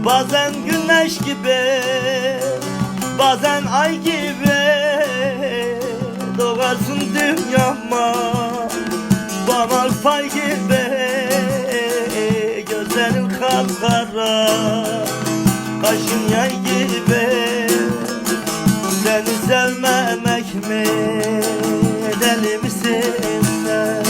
Bazen güneş gibi, bazen ay gibi doğarsın dünyama. Bana fay gibi, gözlerin kapkara, kaşın yay gibi. Seni sevmemek mi, deli misin sen?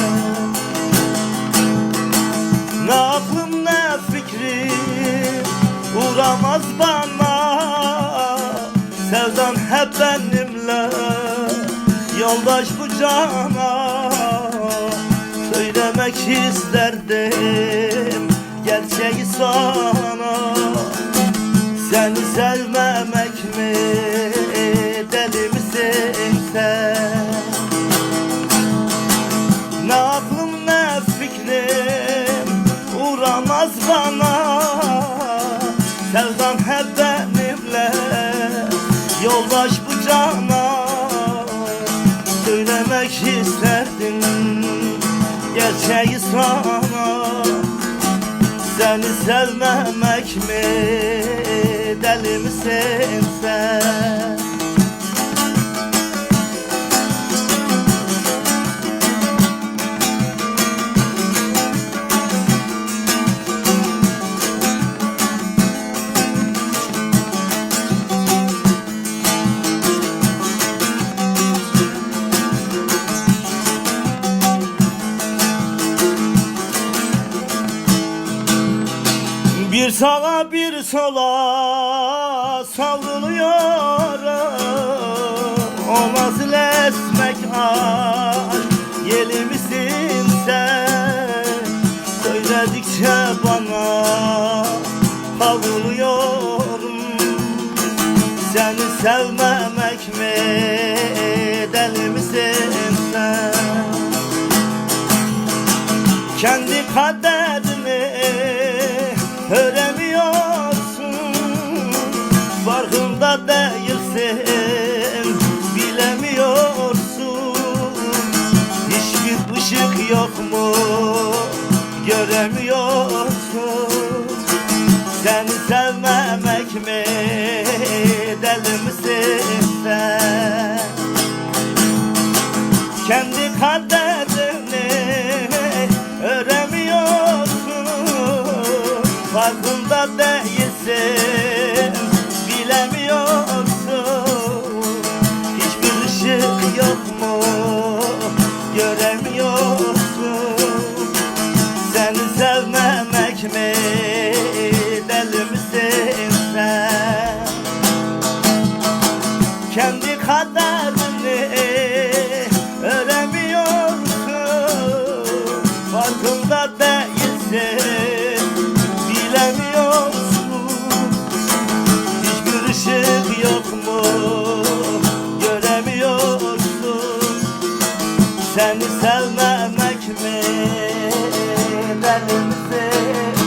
Ne aklım ne fikrim uğramaz bana, sevdan hep benimle, yoldaş bu cana. Söylemek isterdim gerçeği sana. Seni sevmemek mi, deli misin sen? Ne aklım ne fikrim uğramaz bana, sevdan hep benimle, yoldaş bu cana. Söylemek isterdim gerçeği sana. Seni sevmemek mi, deli misin sen? Bir sağa bir sola savruluyorum, o nasıl esmek aşk, yeli misin sen? Söyledikçe bana kavruluyorum. Seni sevmemek mi, deli misin sen? Kendi kaderini öremiyorsun, farkında değilsin, bilemiyorsun. Hiçbir ışık yok mu, göremiyorsun. Seni sevmemek mi, deli misin sen? Kendi kaderini öremiyorsun, farkında değilsin, bilemiyorsun. Hiçbir ışık yok mu, göremiyorsun. Seni sevmemek mi, deli misin sen? Kendi kaderini öremiyorsun, farkında değilsin, bilemiyorsun. Hiçbir ışık yok mu, göremiyorsun. Seni sevmemek mi, deli misin?